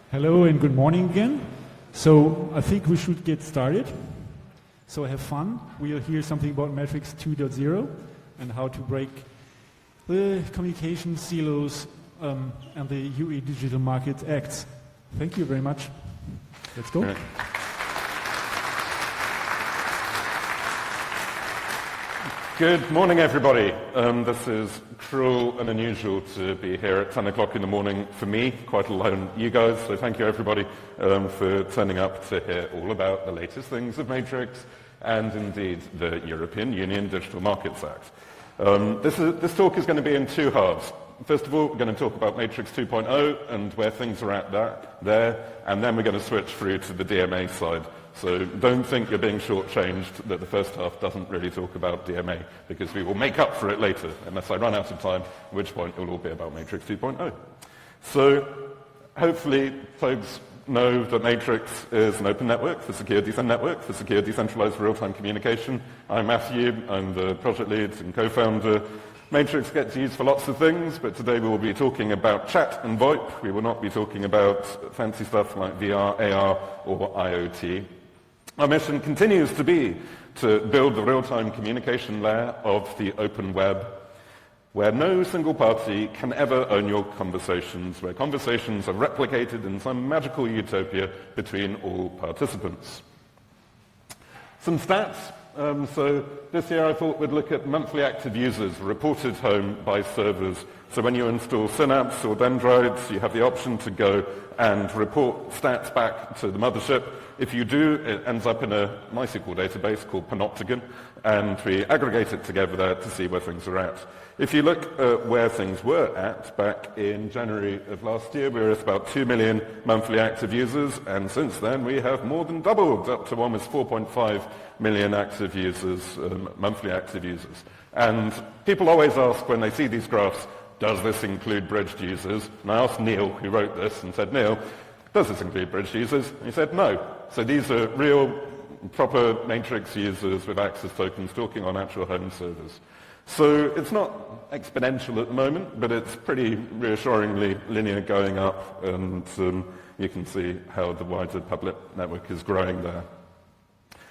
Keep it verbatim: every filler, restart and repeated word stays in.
Hello and good morning again. So I think we should get started. So have fun. We'll hear something about Matrix two point oh and how to break the communication silos um, and the U E Digital Markets Acts. Thank you very much. Let's go. Right. Good morning, everybody. Um, this is cruel and unusual to be here at ten o'clock in the morning for me, quite alone you guys, so thank you everybody um, for turning up to hear all about the latest things of Matrix and indeed the European Union Digital Markets Act. Um, this, is, this talk is going to be in two halves. First of all, we're going to talk about Matrix two point oh and where things are at that, there, and then we're going to switch through to the D M A side. So don't think you're being shortchanged that the first half doesn't really talk about D M A, because we will make up for it later, unless I run out of time, at which point it will all be about Matrix two point oh. So hopefully folks know that Matrix is an open network for secure decent network, for secure decentralized real-time communication. I'm Matthew, I'm the project lead and co-founder. Matrix gets used for lots of things, but today we will be talking about chat and VoIP. We will not be talking about fancy stuff like V R, A R, or I O T. Our mission continues to be to build the real-time communication layer of the open web, where no single party can ever own your conversations, where conversations are replicated in some magical utopia between all participants. Some stats. Um, so this year I thought we'd look at monthly active users reported home by servers. So when you install Synapse or Dendrites, you have the option to go and report stats back to the mothership. If you do, it ends up in a MySQL database called Panopticon, and we aggregate it together there to see where things are at. If you look at where things were at back in January of last year, we were at about two million monthly active users, and since then we have more than doubled, up to almost four point five million active users, um, monthly active users. And people always ask when they see these graphs, does this include bridged users? And I asked Neil, who wrote this, and said, Neil, does this include bridged users? And he said, no. So these are real, proper Matrix users with access tokens talking on actual home servers. So it's not exponential at the moment, but it's pretty reassuringly linear going up, and um, you can see how the wider public network is growing there.